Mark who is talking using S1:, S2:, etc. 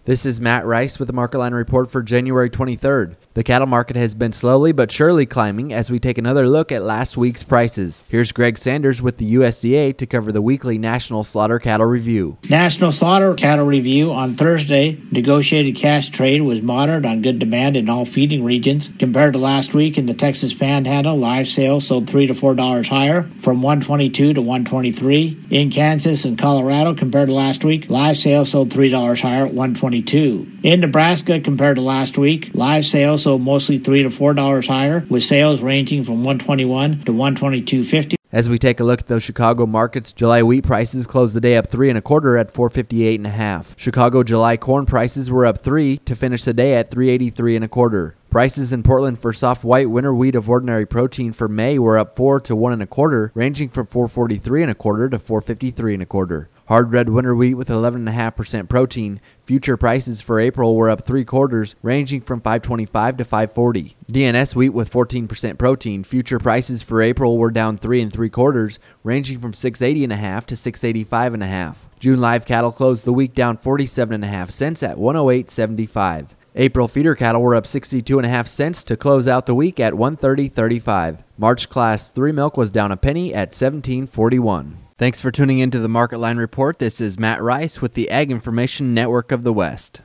S1: This is Matt Rice with the Market Line Report for January 23rd. The cattle market has been slowly but surely climbing as we take another look at last week's prices. Here's Greg Sanders with the USDA to cover the weekly National Slaughter Cattle Review.
S2: National Slaughter Cattle Review on Thursday. Negotiated cash trade was moderate on good demand in all feeding regions. Compared to last week in the Texas Panhandle, live sales sold $3 to $4 higher, from $122 to $123. In Kansas and Colorado, compared to last week, live sales sold $3 higher at $122. In Nebraska, compared to last week, live sales sold mostly $3 to $4 higher, with sales ranging from $121 to $122.50.
S1: As we take a look at those Chicago markets, July wheat prices closed the day up 3 1/4 at $458.5. Chicago July corn prices were up 3 to finish the day at $383 1/4. Prices in Portland for soft white winter wheat of ordinary protein for May were up 4 to 1 1/4, ranging from $443 1/4 to $453 1/4. Hard red winter wheat with 11.5% protein, future prices for April were up 3/4, ranging from $525 to $540. DNS wheat with 14% protein, future prices for April were down 3 3/4, ranging from $680.5 to $685.5. June live cattle closed the week down 47.5 cents at $108.75. April feeder cattle were up 62.5 cents to close out the week at $130.35. March Class 3 milk was down a penny at $17.41. Thanks for tuning in to the Market Line Report. This is Matt Rice with the Ag Information Network of the West.